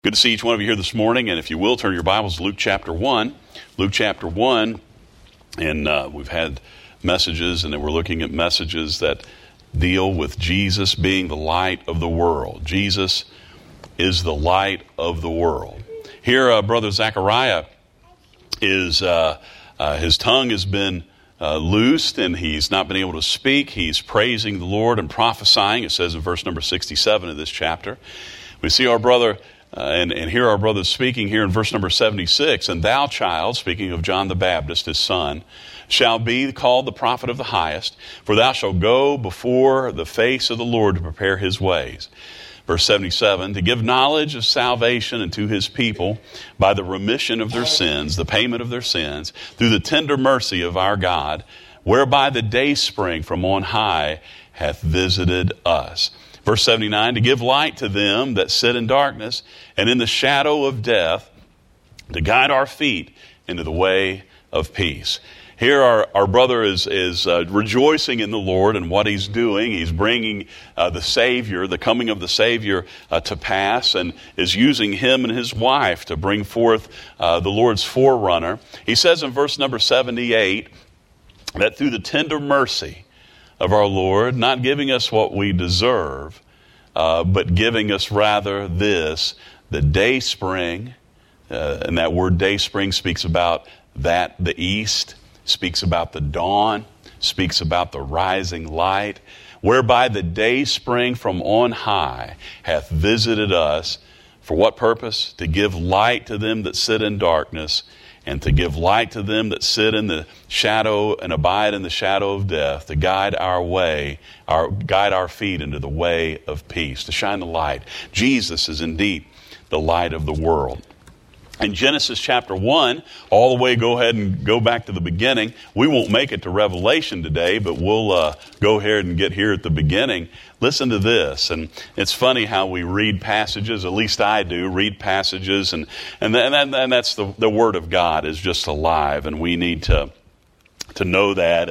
Good to see each one of you here this morning, and if you will, turn your Bibles to Luke chapter 1. Luke chapter 1, and we've had messages, and then we're looking at messages that deal with Jesus being the light of the world. Jesus is the light of the world. Here, Brother Zechariah is, his tongue has been loosed, and he's not been able to speak. He's praising the Lord and prophesying. It says in verse number 67 of this chapter. We see our brother... And here our brother speaking here in verse number 76, "And thou, child," speaking of John the Baptist, his son, "shall be called the prophet of the highest, for thou shalt go before the face of the Lord to prepare his ways." Verse 77, "To give knowledge of salvation unto his people by the remission of their sins, the payment of their sins, through the tender mercy of our God, whereby the dayspring from on high hath visited us." Verse 79, "To give light to them that sit in darkness and in the shadow of death, to guide our feet into the way of peace." Here our brother is rejoicing in the Lord and what he's doing. He's bringing the Savior, the coming of the Savior to pass, and is using him and his wife to bring forth the Lord's forerunner. He says in verse number 78 that through the tender mercy of our Lord, not giving us what we deserve, but giving us rather this, the day spring, and that word day spring speaks about that, the east, speaks about the dawn, speaks about the rising light, whereby the day spring from on high hath visited us. For what purpose? To give light to them that sit in darkness, and to give light to them that sit in the shadow and abide in the shadow of death, to guide our way, guide our feet into the way of peace, to shine the light. Jesus is indeed the light of the world. In Genesis chapter 1, all the way, go ahead and go back to the beginning. We won't make it to Revelation today, but we'll go ahead and get here at the beginning. Listen to this, and it's funny how we read passages, at least I do, read passages, and that's the Word of God is just alive, and we need to know that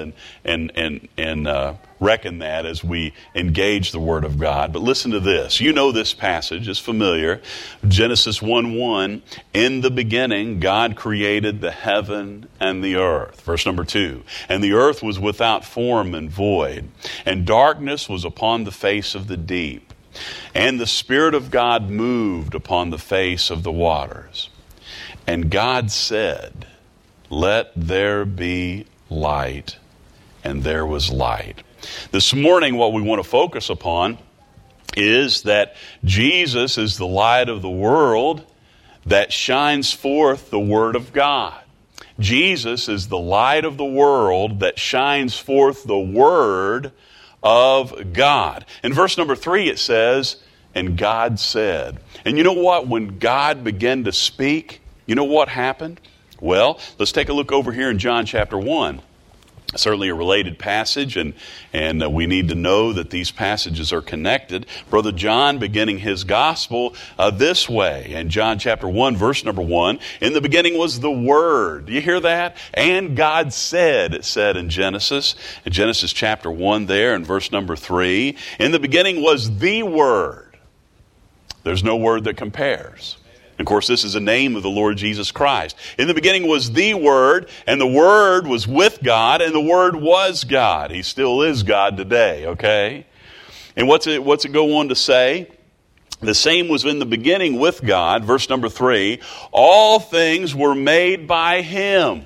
and reckon that as we engage the Word of God. But listen to this. You know this passage is familiar. Genesis 1:1, "In the beginning God created the heaven and the earth." Verse number 2, "And the earth was without form and void, and darkness was upon the face of the deep. And the Spirit of God moved upon the face of the waters. And God said, Let there be light, and there was light." This morning, what we want to focus upon is that Jesus is the light of the world that shines forth the Word of God. Jesus is the light of the world that shines forth the Word of God. In verse number 3, it says, "And God said." And you know what? When God began to speak, you know what happened? Well, let's take a look over here in John chapter 1. Certainly a related passage, and we need to know that these passages are connected. Brother John beginning his gospel this way. In John chapter 1, verse number 1, "In the beginning was the Word." Do you hear that? "And God said," it said in Genesis chapter 1 there in verse number 3. "In the beginning was the Word." There's no word that compares. Of course, this is the name of the Lord Jesus Christ. "In the beginning was the Word, and the Word was with God, and the Word was God." He still is God today, okay? And what's it go on to say? "The same was in the beginning with God," verse number 3, "all things were made by Him.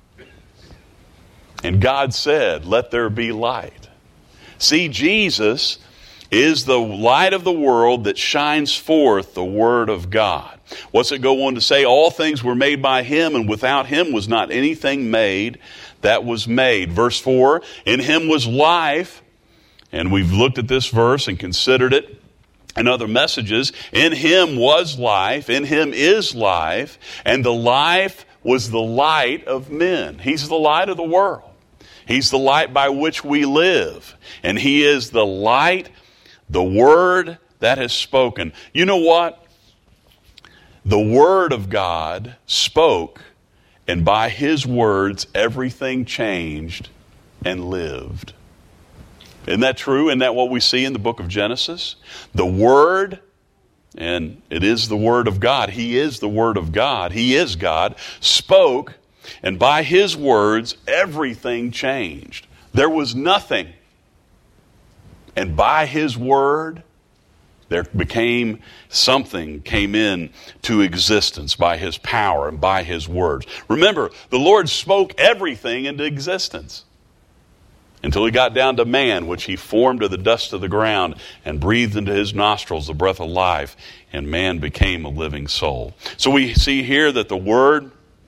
And God said, Let there be light." See, Jesus is the light of the world that shines forth the Word of God. What's it go on to say? "All things were made by Him, and without Him was not anything made that was made." Verse 4, "In Him was life," and we've looked at this verse and considered it in other messages. "In Him was life, in Him is life, and the life was the light of men." He's the light of the world. He's the light by which we live, and He is the light, the Word that has spoken. You know what? The Word of God spoke, and by His words, everything changed and lived. Isn't that true? Isn't that what we see in the book of Genesis? The Word and it is the Word of God. He is the Word of God. He is God, spoke, and by His words, everything changed. There was nothing. And by His word, there became something, came in to existence by His power and by His words. Remember, the Lord spoke everything into existence until He got down to man, which He formed of the dust of the ground and breathed into his nostrils the breath of life, and man became a living soul. So we see here that the Word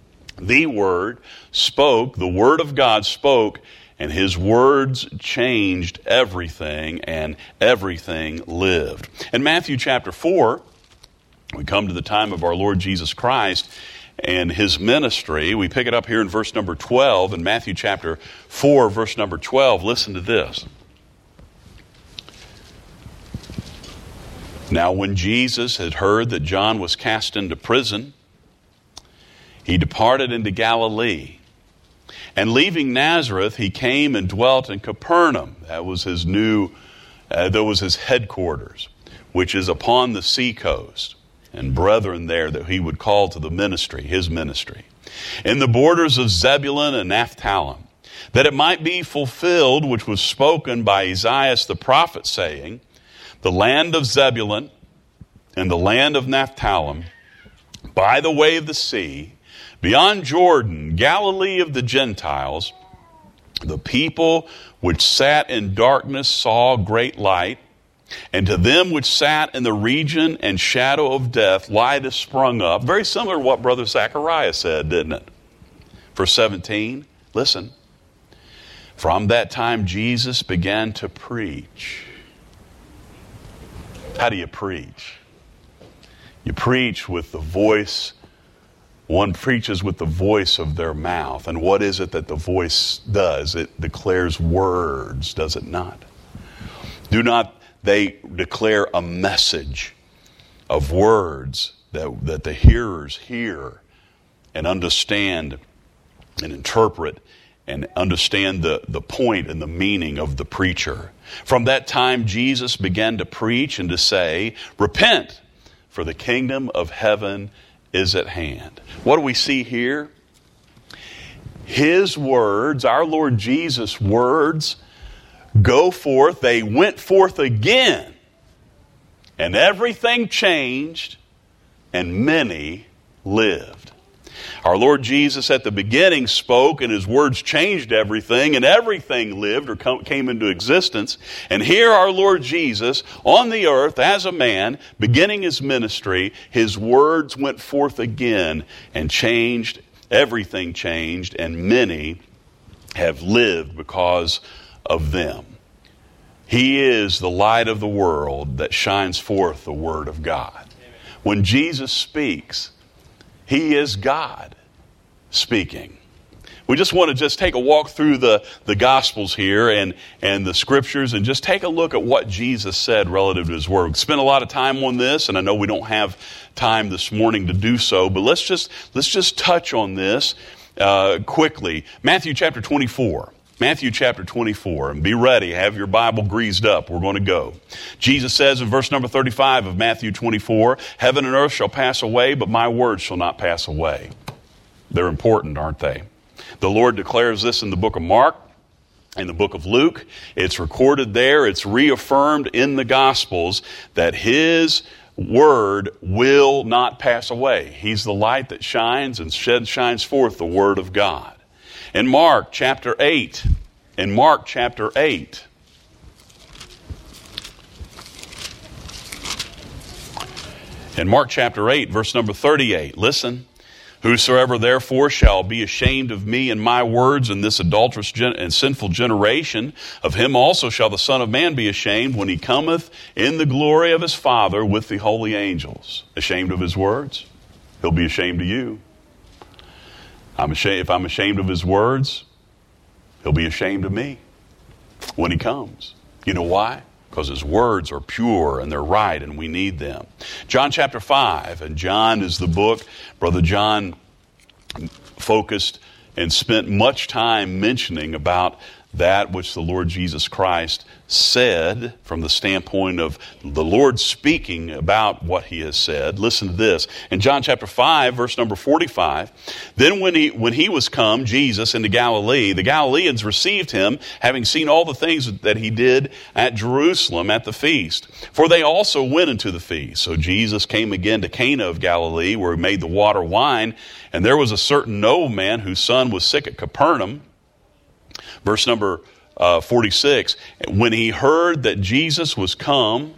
spoke, the Word of God spoke, and His words changed everything, and everything lived. In Matthew chapter 4, we come to the time of our Lord Jesus Christ and His ministry. We pick it up here in verse number 12. In Matthew chapter 4, verse number 12, listen to this. Now when Jesus had heard that John was cast into prison, He departed into Galilee. And leaving Nazareth, He came and dwelt in Capernaum. That was His His headquarters, which is upon the seacoast, and brethren there that He would call to the ministry, His ministry, in the borders of Zebulun and Naphtali, that it might be fulfilled which was spoken by Isaiah the prophet, saying, the land of Zebulun and the land of Naphtali, by the way of the sea, beyond Jordan, Galilee of the Gentiles, the people which sat in darkness saw great light, and to them which sat in the region and shadow of death, light is sprung up. Very similar to what Brother Zechariah said, didn't it? Verse 17, listen. From that time Jesus began to preach. How do you preach? You preach with the voice. One preaches with the voice of their mouth. And what is it that the voice does? It declares words, does it not? Do not they declare a message of words that the hearers hear and understand and interpret and understand the point and the meaning of the preacher? From that time, Jesus began to preach and to say, repent, for the kingdom of heaven is at hand. What do we see here? His words, our Lord Jesus' words, go forth. They went forth again. And everything changed, and many lived. Our Lord Jesus at the beginning spoke, and His words changed everything, and everything lived or came into existence. And here our Lord Jesus on the earth as a man, beginning His ministry, His words went forth again and changed, everything changed, and many have lived because of them. He is the light of the world that shines forth the Word of God. When Jesus speaks, He is God speaking. We just want to take a walk through the Gospels here and the Scriptures and just take a look at what Jesus said relative to His Word. We spent a lot of time on this, and I know we don't have time this morning to do so, but let's just touch on this quickly. Matthew chapter 24. Matthew chapter 24. And be ready. Have your Bible greased up. We're going to go. Jesus says in verse number 35 of Matthew 24, heaven and earth shall pass away, but my words shall not pass away. They're important, aren't they? The Lord declares this in the book of Mark, in the book of Luke. It's recorded there. It's reaffirmed in the Gospels that His Word will not pass away. He's the light that shines and shines forth the Word of God. In Mark chapter 8, verse number 38, listen. Whosoever therefore shall be ashamed of me and my words in this adulterous and sinful generation, of him also shall the Son of Man be ashamed when He cometh in the glory of His Father with the holy angels. Ashamed of His words? He'll be ashamed of you. If I'm ashamed of His words, He'll be ashamed of me when He comes. You know why? Because His words are pure and they're right and we need them. John chapter 5, and John is the book. Brother John focused and spent much time mentioning about that which the Lord Jesus Christ said from the standpoint of the Lord speaking about what he has said. Listen to this. In John chapter 5, verse number 45, then when he was come, Jesus, into Galilee, the Galileans received him, having seen all the things that he did at Jerusalem at the feast. For they also went into the feast. So Jesus came again to Cana of Galilee, where he made the water wine. And there was a certain nobleman whose son was sick at Capernaum. Verse number 46, when he heard that Jesus was come,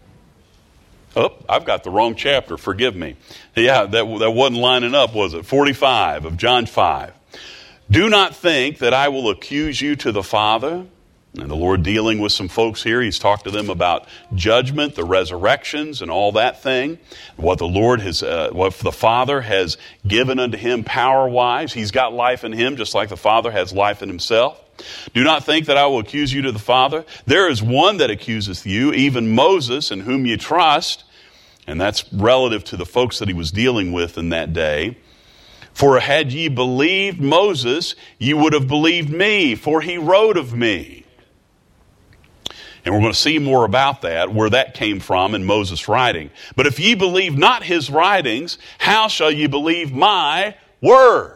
I've got the wrong chapter, forgive me. Yeah, that wasn't lining up, was it? 45 of John 5. Do not think that I will accuse you to the Father. And the Lord dealing with some folks here, he's talked to them about judgment, the resurrections, and all that thing. What the Lord has, what the Father has given unto him power-wise. He's got life in him, just like the Father has life in himself. Do not think that I will accuse you to the Father. There is one that accuseth you, even Moses, in whom you trust. And that's relative to the folks that he was dealing with in that day. For had ye believed Moses, ye would have believed me, for he wrote of me. And we're going to see more about that, where that came from in Moses' writing. But if ye believe not his writings, how shall ye believe my word?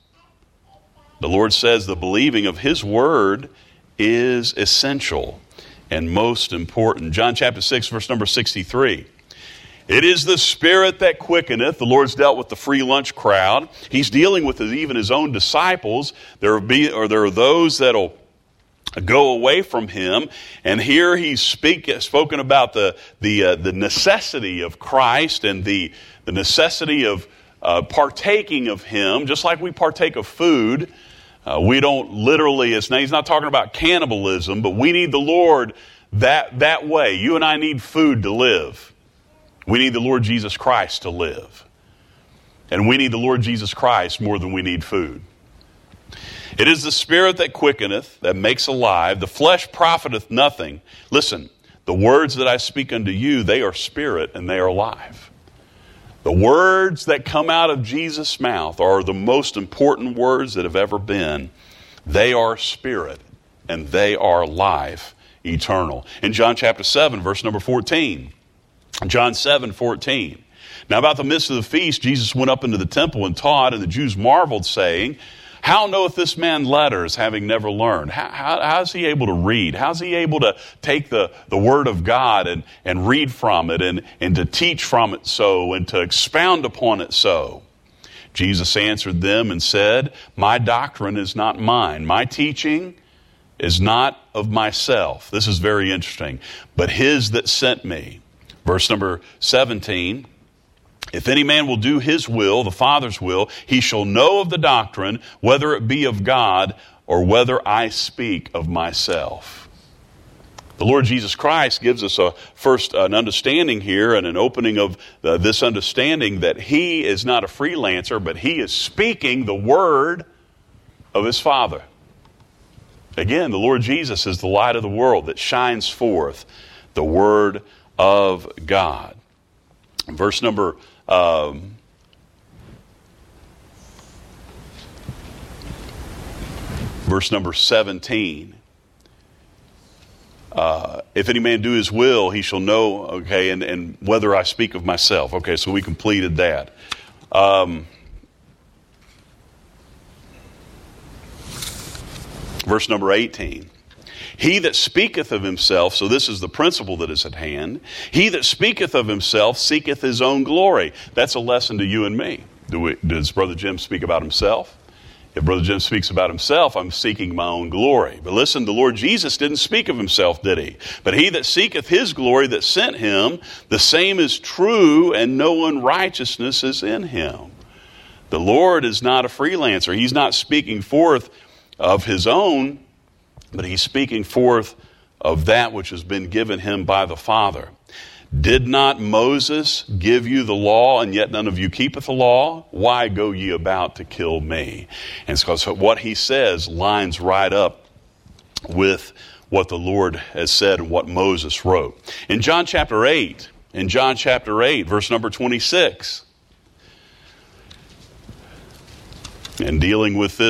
The Lord says the believing of his word is essential and most important. John chapter 6, verse number 63. It is the Spirit that quickeneth. The Lord's dealt with the free lunch crowd. He's dealing with even his own disciples. There are those that'll go away from him. And here he's spoken about the necessity of Christ and the necessity of partaking of him, just like we partake of food. We don't literally, he's not talking about cannibalism, but we need the Lord that way. You and I need food to live. We need the Lord Jesus Christ to live. And we need the Lord Jesus Christ more than we need food. It is the Spirit that quickeneth, that makes alive. The flesh profiteth nothing. Listen, the words that I speak unto you, they are spirit and they are life. The words that come out of Jesus' mouth are the most important words that have ever been. They are spirit and they are life eternal. In John chapter 7, verse number 14. John 7:14. Now about the midst of the feast, Jesus went up into the temple and taught, and the Jews marveled, saying, how knoweth this man letters, having never learned? How is he able to read? How is he able to take the word of God and read from it and to teach from it so and to expound upon it so? Jesus answered them and said, my doctrine is not mine. My teaching is not of myself. This is very interesting. But his that sent me. Verse number 17. If any man will do his will, the Father's will, he shall know of the doctrine, whether it be of God or whether I speak of myself. The Lord Jesus Christ gives us an understanding here and an opening of this understanding that he is not a freelancer, but he is speaking the word of his Father. Again, the Lord Jesus is the light of the world that shines forth the word of God. Verse number verse number 17. If any man do his will, he shall know, okay, and whether I speak of myself. Okay, so we completed that. Verse number 18. He that speaketh of himself, so this is the principle that is at hand, he that speaketh of himself seeketh his own glory. That's a lesson to you and me. Does Brother Jim speak about himself? If Brother Jim speaks about himself, I'm seeking my own glory. But listen, the Lord Jesus didn't speak of himself, did he? But he that seeketh his glory that sent him, the same is true, and no unrighteousness is in him. The Lord is not a freelancer. He's not speaking forth of his own, but he's speaking forth of that which has been given him by the Father. Did not Moses give you the law, and yet none of you keepeth the law? Why go ye about to kill me? And so what he says lines right up with what the Lord has said and what Moses wrote. In John chapter 8, verse number 26, and dealing with this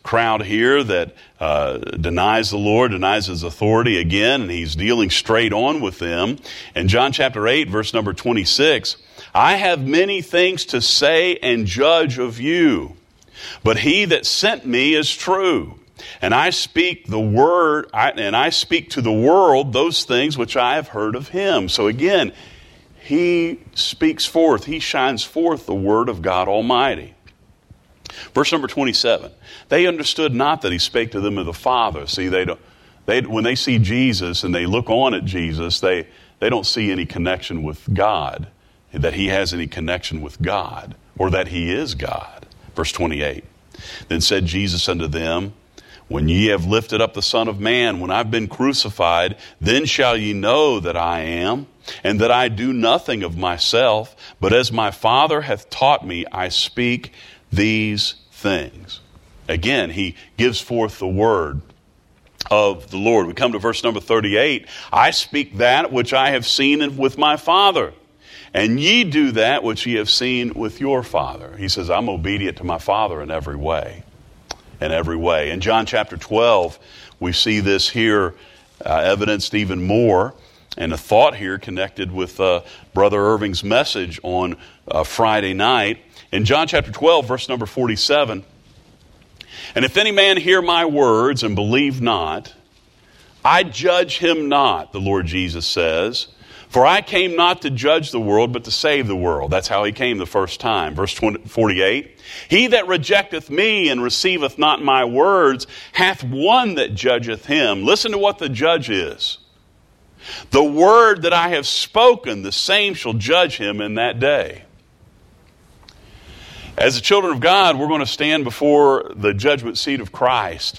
crowd here that denies the Lord, denies his authority again, and he's dealing straight on with them. In John chapter 8, verse number 26, I have many things to say and judge of you, but he that sent me is true. And I speak the word, I speak to the world those things which I have heard of him. So again, he speaks forth, he shines forth the word of God Almighty. Verse number 27, they understood not that he spake to them of the Father. See, when they see Jesus and they look on at Jesus, they don't see any connection with God, that he has any connection with God, or that he is God. Verse 28, then said Jesus unto them, when ye have lifted up the Son of Man, when I've been crucified, then shall ye know that I am, and that I do nothing of myself, but as my Father hath taught me, I speak these things. Again, he gives forth the word of the Lord. We come to verse number 38. I speak that which I have seen with my Father, and ye do that which ye have seen with your father. He says, I'm obedient to my Father in every way. In every way. In John chapter 12, we see this here evidenced even more, and a thought here connected with Brother Irving's message on Friday night. In John chapter 12, verse number 47, and if any man hear my words and believe not, I judge him not, the Lord Jesus says, for I came not to judge the world, but to save the world. That's how he came the first time. Verse 48, he that rejecteth me and receiveth not my words hath one that judgeth him. Listen to what the judge is. The word that I have spoken, the same shall judge him in that day. As the children of God, we're going to stand before the judgment seat of Christ.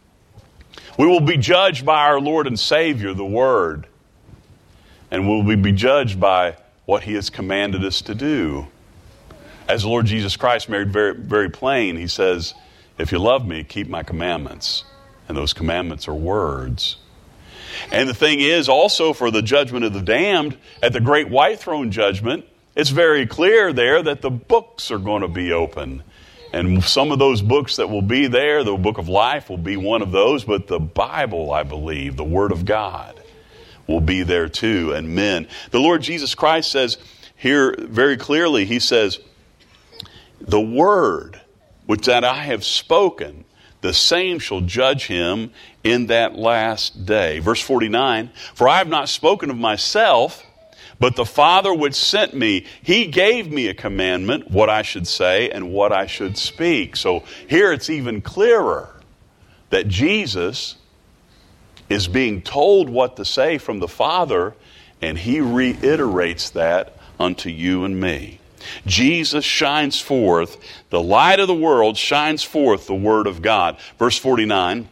We will be judged by our Lord and Savior, the Word. And we'll be judged by what he has commanded us to do. As the Lord Jesus Christ made very, very plain, he says, if you love me, keep my commandments. And those commandments are words. And the thing is, also for the judgment of the damned, at the great white throne judgment, it's very clear there that the books are going to be open. And some of those books that will be there, the book of life will be one of those, but the Bible, I believe, the Word of God, will be there too, and men. The Lord Jesus Christ says here very clearly, he says, the word which that I have spoken, the same shall judge him in that last day. Verse 49, for I have not spoken of myself, but the Father which sent me, he gave me a commandment, what I should say and what I should speak. So here it's even clearer that Jesus is being told what to say from the Father, and he reiterates that unto you and me. Jesus shines forth, the light of the world shines forth the Word of God. Verse 49,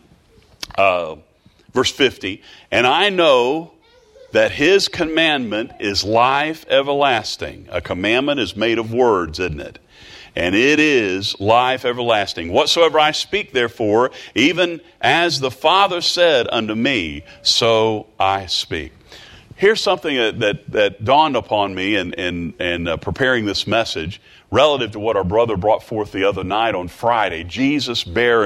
verse 50, and I know that his commandment is life everlasting. A commandment is made of words, isn't it? And it is life everlasting. Whatsoever I speak, therefore, even as the Father said unto me, so I speak. Here's something that dawned upon me in preparing this message relative to what our brother brought forth the other night on Friday. Jesus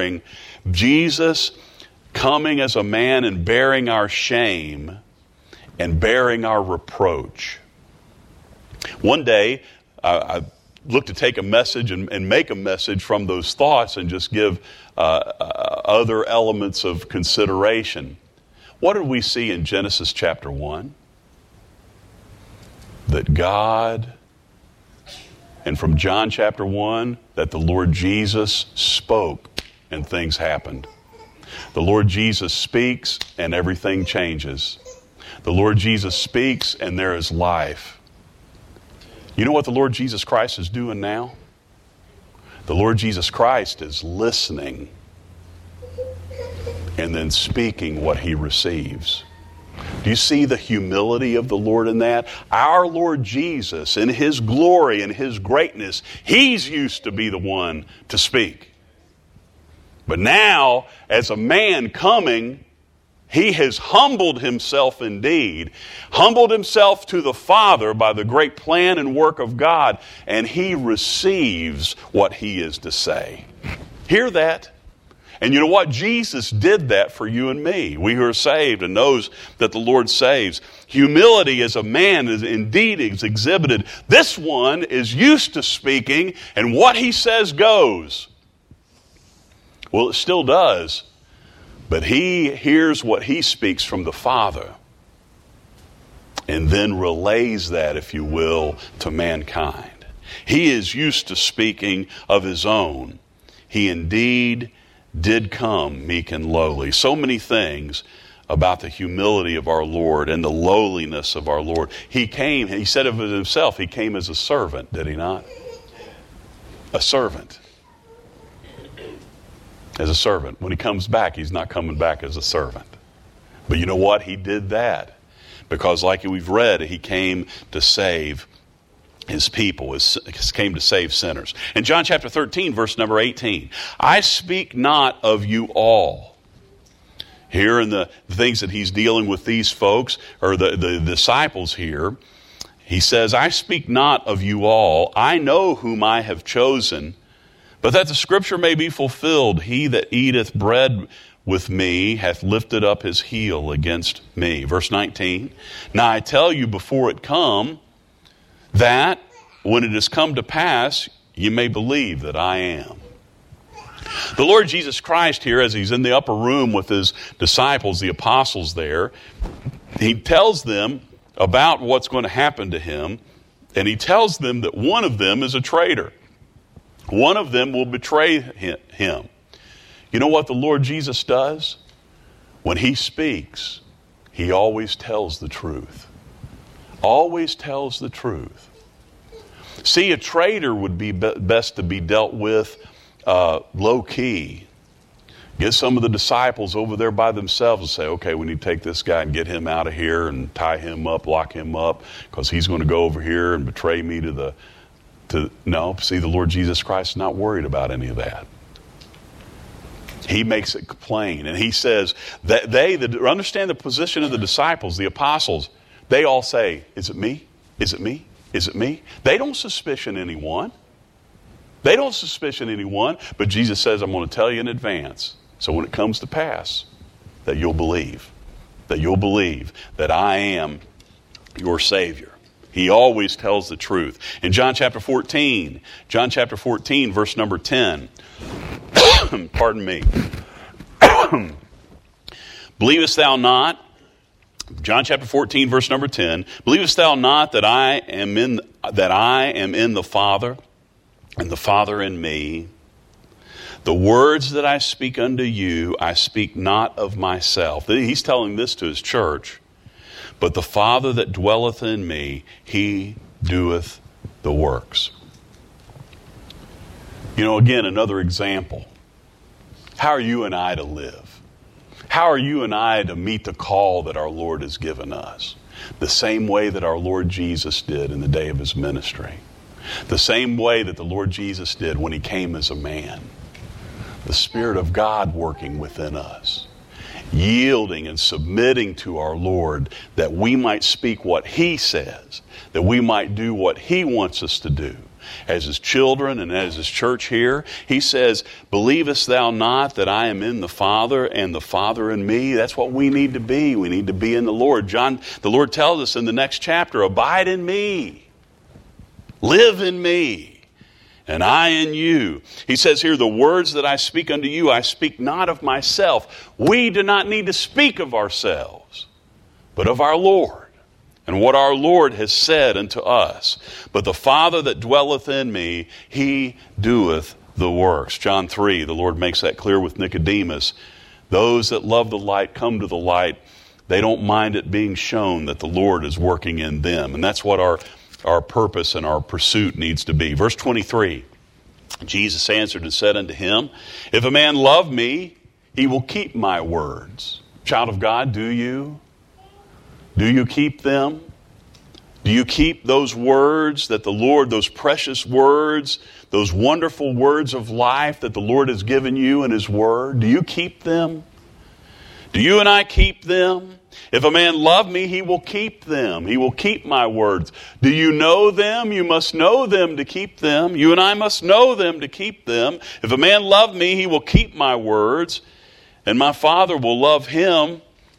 coming as a man and bearing our shame and bearing our reproach. One day, I look to take a message and make a message from those thoughts and just give other elements of consideration. What did we see in Genesis chapter 1? That God, and from John chapter 1, that the Lord Jesus spoke and things happened. The Lord Jesus speaks and everything changes. The Lord Jesus speaks and there is life. You know what the Lord Jesus Christ is doing now? The Lord Jesus Christ is listening and then speaking what he receives. Do you see the humility of the Lord in that? Our Lord Jesus, in his glory and his greatness, he's used to be the one to speak. But now, as a man coming, he has humbled himself indeed, humbled himself to the Father by the great plan and work of God, and he receives what he is to say. Hear that? And you know what? Jesus did that for you and me. We who are saved and knows that the Lord saves. Humility as a man is indeed exhibited. This one is used to speaking, and what he says goes. Well, it still does. But he hears what he speaks from the Father and then relays that, if you will, to mankind. He is used to speaking of his own. He indeed did come meek and lowly. So many things about the humility of our Lord and the lowliness of our Lord. He came, he said of himself, he came as a servant, did he not? A servant. As a servant. When he comes back, he's not coming back as a servant. But you know what? He did that because, like we've read, he came to save his people, came to save sinners. In John chapter 13, verse number 18, I speak not of you all. Here in the things that he's dealing with these folks, or the disciples here, he says, I speak not of you all. I know whom I have chosen, but that the scripture may be fulfilled. He that eateth bread with me hath lifted up his heel against me. Verse 19, now I tell you before it come, that when it has come to pass, you may believe that I am. The Lord Jesus Christ here, as he's in the upper room with his disciples, the apostles there, he tells them about what's going to happen to him, and he tells them that one of them is a traitor. One of them will betray him. You know what the Lord Jesus does? When he speaks, he always tells the truth. Always tells the truth. See, a traitor would be best to be dealt with low-key. Get some of the disciples over there by themselves and say, okay, we need to take this guy and get him out of here and tie him up, lock him up, because he's going to go over here and betray me No, see, the Lord Jesus Christ is not worried about any of that. He makes it plain. And he says that they that understand the position of the disciples, the apostles, they all say, is it me? Is it me? Is it me? They don't suspicion anyone. They don't suspicion anyone. But Jesus says, I'm going to tell you in advance. So when it comes to pass, that you'll believe. That you'll believe that I am your Savior. He always tells the truth. In John chapter 14, verse number 10, pardon me. Believest thou not, John chapter 14, verse number 10, believest thou not that I am in the Father, and the Father in me? The words that I speak unto you, I speak not of myself. He's telling this to his church. But the Father that dwelleth in me, he doeth the works. You know, again, another example. How are you and I to live? How are you and I to meet the call that our Lord has given us? The same way that our Lord Jesus did in the day of his ministry. The same way that the Lord Jesus did when he came as a man. The Spirit of God working within us. Yielding and submitting to our Lord that we might speak what he says, that we might do what he wants us to do. As his children and as his church here, he says, believest thou not that I am in the Father and the Father in me? That's what we need to be. We need to be in the Lord. The Lord tells us in the next chapter, abide in me, live in me, and I in you. He says here, the words that I speak unto you, I speak not of myself. We do not need to speak of ourselves, but of our Lord, and what our Lord has said unto us. But the Father that dwelleth in me, he doeth the works. John 3, the Lord makes that clear with Nicodemus. Those that love the light come to the light. They don't mind it being shown that the Lord is working in them. And that's what our purpose and our pursuit needs to be. Verse 23, Jesus answered and said unto him, if a man love me, he will keep my words. Child of God, do you? Do you keep them? Do you keep those words that the Lord, those precious words, those wonderful words of life that the Lord has given you in his word? Do you keep them? Do you and I keep them? If a man love me, he will keep them. He will keep my words. Do you know them? You must know them to keep them. You and I must know them to keep them. If a man love me, he will keep my words, and my Father will love him,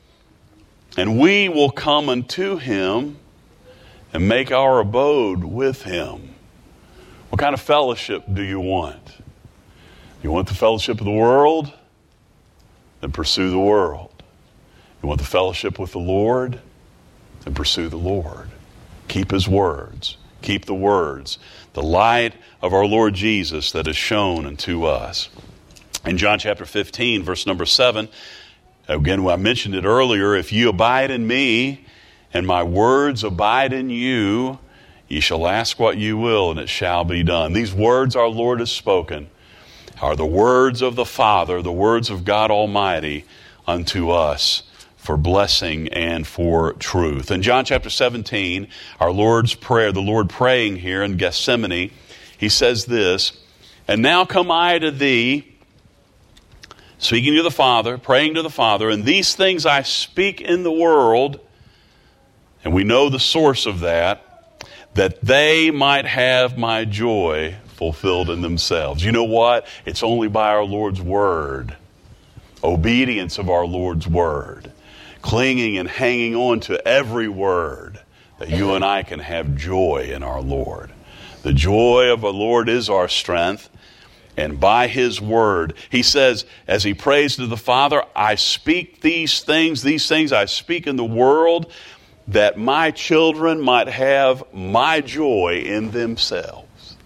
and we will come unto him and make our abode with him. What kind of fellowship do you want? You want the fellowship of the world? Then pursue the world. You want the fellowship with the Lord? Then pursue the Lord. Keep his words. Keep the words. The light of our Lord Jesus that is shown unto us. In John chapter 15, verse number 7, again, I mentioned it earlier, if you abide in me and my words abide in you, ye shall ask what you will, and it shall be done. These words our Lord has spoken are the words of the Father, the words of God Almighty unto us for blessing and for truth. In John chapter 17, our Lord's prayer, the Lord praying here in Gethsemane, he says this, and now come I to thee, speaking to the Father, praying to the Father, and these things I speak in the world, and we know the source of that they might have my joy fulfilled in themselves. You know what? It's only by our Lord's word, obedience of our Lord's word, clinging and hanging on to every word, that you and I can have joy in our Lord. The joy of the Lord is our strength. And by his word, he says, as he prays to the Father, I speak these things I speak in the world, that my children might have my joy in themselves.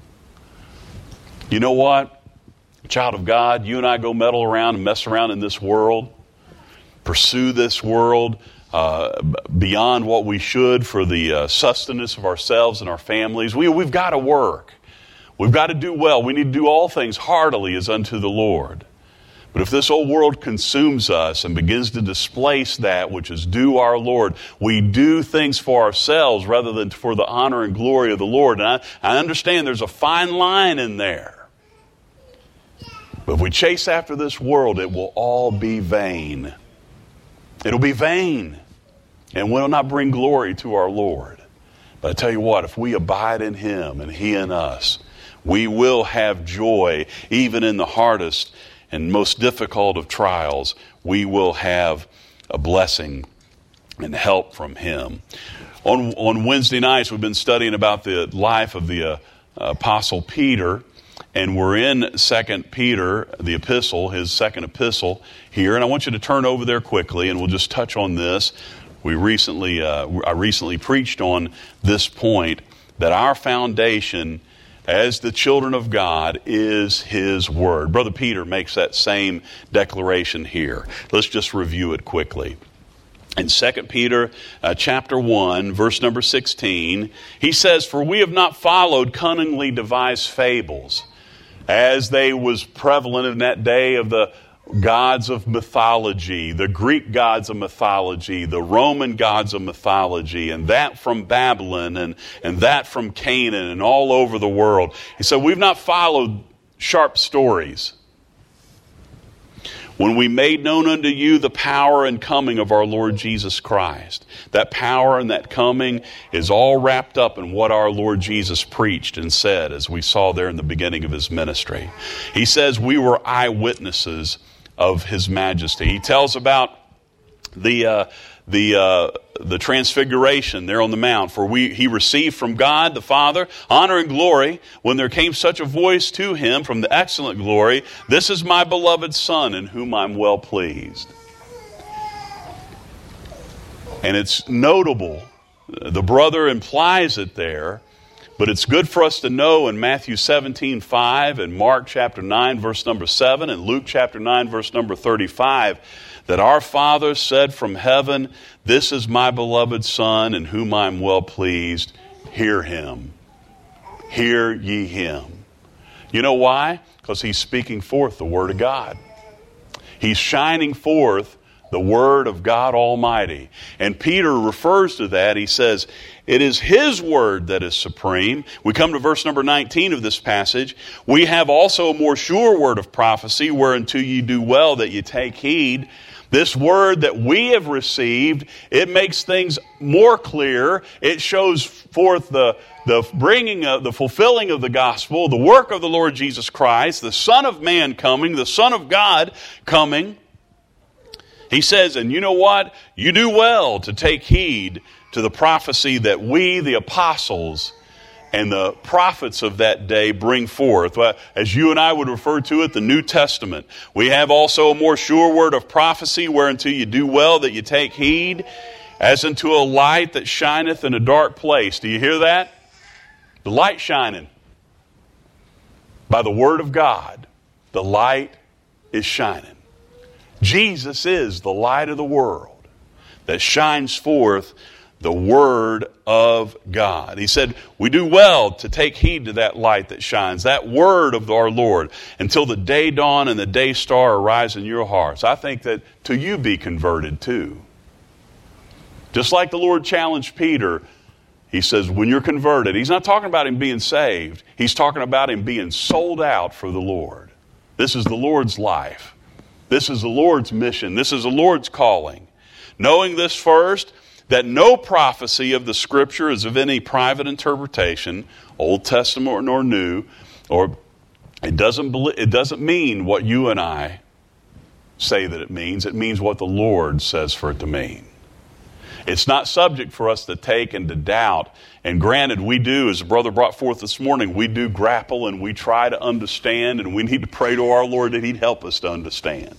You know what? Child of God, you and I go meddle around and mess around in this world, pursue this world beyond what we should for the sustenance of ourselves and our families. We've got to work. We've got to do well. We need to do all things heartily as unto the Lord. But if this old world consumes us and begins to displace that which is due our Lord, we do things for ourselves rather than for the honor and glory of the Lord. And I understand there's a fine line in there. But if we chase after this world, it will all be vain. It'll be vain and will not bring glory to our Lord. But I tell you what, if we abide in him and he in us, we will have joy even in the hardest and most difficult of trials. We will have a blessing and help from him. On Wednesday nights, we've been studying about the life of the Apostle Peter, and we're in 2 Peter, the epistle, his second epistle here. And I want you to turn over there quickly, and we'll just touch on this. I recently preached on this point, that our foundation as the children of God is his word. Brother Peter makes that same declaration here. Let's just review it quickly. In 2 Peter chapter 1, verse number 16, he says, for we have not followed cunningly devised fables, as they was prevalent in that day of the gods of mythology, the Greek gods of mythology, the Roman gods of mythology, and that from Babylon and that from Canaan and all over the world. He said, we've not followed sharp stories. When we made known unto you the power and coming of our Lord Jesus Christ. That power and that coming is all wrapped up in what our Lord Jesus preached and said, as we saw there in the beginning of his ministry. He says we were eyewitnesses of his majesty. He tells about the transfiguration there on the mount. For he received from God the Father honor and glory, when there came such a voice to him from the excellent glory, this is my beloved Son, in whom I'm well pleased. And it's notable, the brother implies it there, but it's good for us to know in Matthew 17:5 and Mark chapter 9 verse number 7 and Luke chapter 9 verse number 35 that our Father said from heaven, this is my beloved Son, in whom I am well pleased. Hear him. Hear ye him. You know why? Because he's speaking forth the word of God. He's shining forth the word of God Almighty. And Peter refers to that. He says, it is his word that is supreme. We come to verse number 19 of this passage. We have also a more sure word of prophecy, whereunto ye do well that ye take heed, This word that we have received, it makes things more clear. It shows forth the bringing of the fulfilling of the gospel, the work of the Lord Jesus Christ, the Son of Man coming, the Son of God coming. He says, and you know what? You do well to take heed to the prophecy that we, the apostles, and the prophets of that day bring forth. As you and I would refer to it, the New Testament. We have also a more sure word of prophecy, whereunto you do well that you take heed, as unto a light that shineth in a dark place. Do you hear that? The light shining. By the word of God, the light is shining. Jesus is the light of the world that shines forth the Word of God. He said, we do well to take heed to that light that shines, that Word of our Lord, until the day dawn and the day star arise in your hearts. I think that till you be converted too. Just like the Lord challenged Peter, he says, when you're converted, he's not talking about him being saved. He's talking about him being sold out for the Lord. This is the Lord's life. This is the Lord's mission. This is the Lord's calling. Knowing this first, that no prophecy of the Scripture is of any private interpretation, Old Testament nor New, or it doesn't mean what you and I say that it means. It means what the Lord says for it to mean. It's not subject for us to take and to doubt. And granted, we do, as the brother brought forth this morning, we do grapple and we try to understand, and we need to pray to our Lord that He'd help us to understand.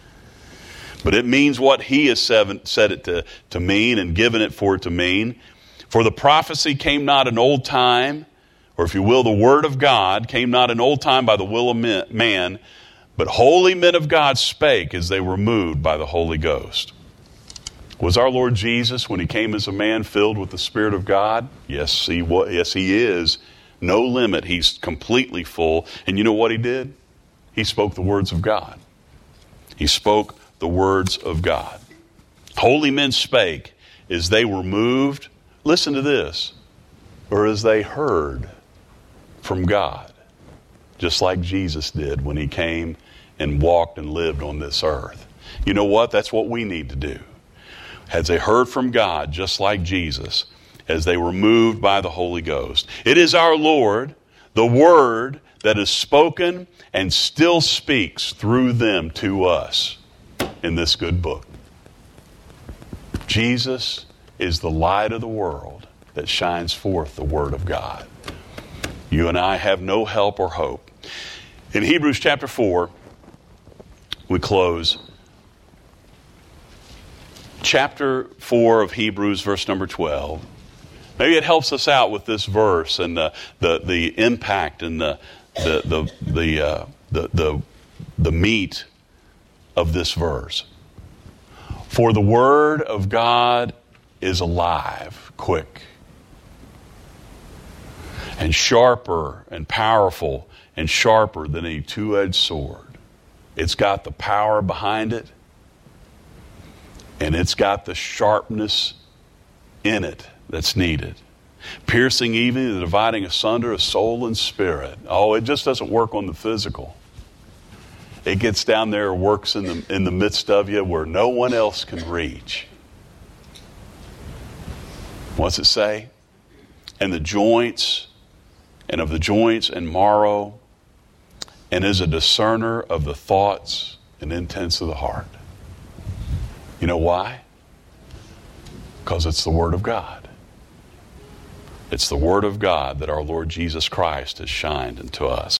But it means what He has said it to mean and given it for it to mean. For the prophecy came not in old time, or if you will, the word of God came not in old time by the will of man, but holy men of God spake as they were moved by the Holy Ghost. Was our Lord Jesus, when He came as a man, filled with the Spirit of God? Yes, He was. Yes, He is. No limit. He's completely full. And you know what He did? He spoke the words of God. He spoke the words of God. Holy men spake as they were moved. Listen to this. Or as they heard from God. Just like Jesus did when He came and walked and lived on this earth. You know what? That's what we need to do. As they heard from God, just like Jesus, as they were moved by the Holy Ghost. It is our Lord, the Word that is spoken and still speaks through them to us in this good book. Jesus is the light of the world that shines forth the Word of God. You and I have no help or hope. In Hebrews chapter 4, we close. Chapter 4 of Hebrews, verse number 12. Maybe it helps us out with this verse and the impact and the meat of this verse. For the word of God is alive, quick, and sharper and powerful and sharper than a two-edged sword. It's got the power behind it, and it's got the sharpness in it that's needed. Piercing even, dividing asunder of soul and spirit. Oh, it just doesn't work on the physical. It gets down there, works in the midst of you where no one else can reach. What's it say? And the joints, and of the joints and marrow, and is a discerner of the thoughts and intents of the heart. You know why? Because it's the Word of God. It's the Word of God that our Lord Jesus Christ has shined into us.